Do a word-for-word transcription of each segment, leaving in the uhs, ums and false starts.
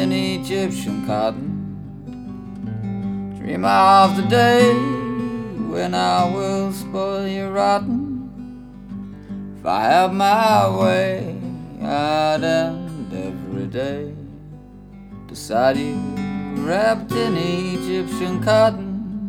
in Egyptian cotton. Dream of the day when I will spoil you rotten. If I have my way, I'd end every day beside you, wrapped in Egyptian cotton.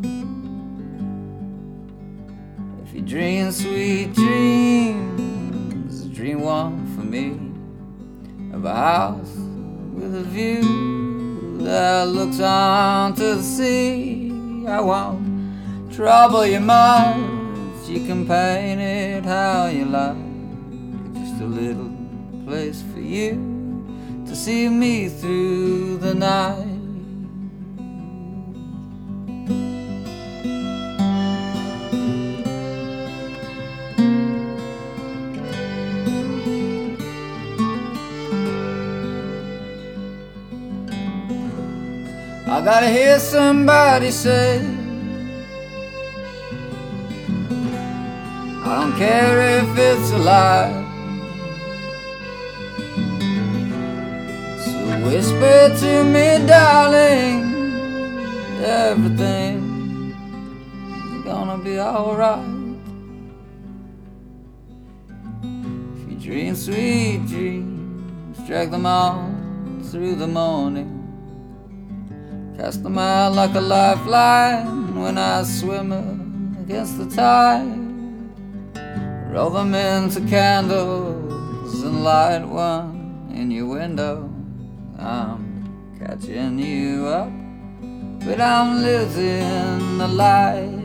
If you dream sweet dreams, dream one for me, of a house with a view that looks onto the sea. I won't trouble your mind, you can paint it how you like. Just a little place for you to see me through the night. I gotta hear somebody say, I don't care if it's a lie. So whisper to me, darling, everything's gonna be alright. If you dream sweet dreams, drag them on through the morning. Cast them out like a lifeline when I swim against the tide. Roll them into candles and light one in your window. I'm catching you up, but I'm losing the light.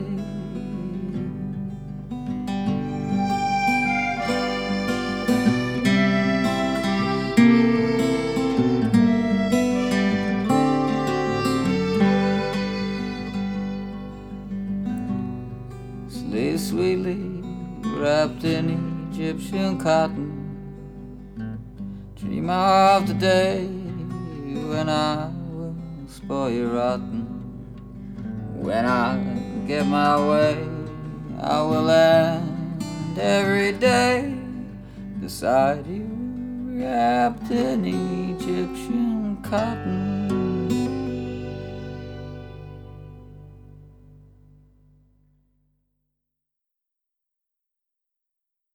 Sleep sweetly, wrapped in Egyptian cotton. Dream of the day when I will spoil you rotten. When I get my way, I will end every day beside you, wrapped in Egyptian cotton.